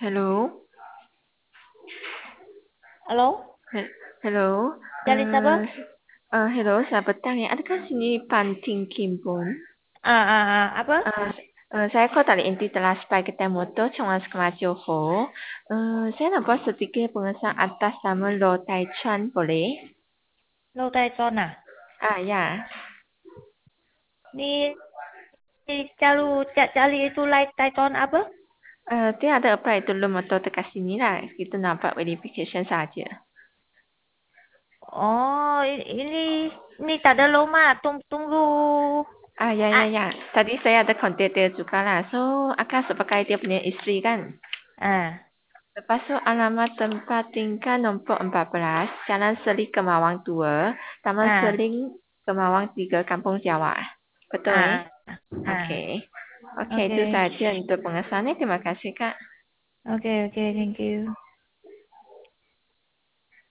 Hello. Halo, Hello. dari siapa? Hello, saya bertanya, adakah sini Panting Kimpun? Apa? Saya kau dari inti telah supaya kita motor Chongas Kemajoho. Saya nampak sedikit pengesahan atas nama Lo Tai Chan, boleh? Lâu tay con à? Ya. Ni cari itu light tay con apa? Dia ada apply dulu motor dekat sini lah. Kita nampak verification saja. Oh, ini tak ada lama. Tunggu. Ya. Tadi saya ada kontak dia juga lah. So, akan sebagai dia punya isteri kan? Ah, Lepas tu alamat tempat tinggal nombor 14, Jalan Seling Kemawang 2, Taman ah, Seling Kemawang 3, Kampung Jawa. Betul eh? ah, ah. Okey. Okey, itu Okay, saja untuk pengesahannya. Terima kasih Kak. okay, thank you.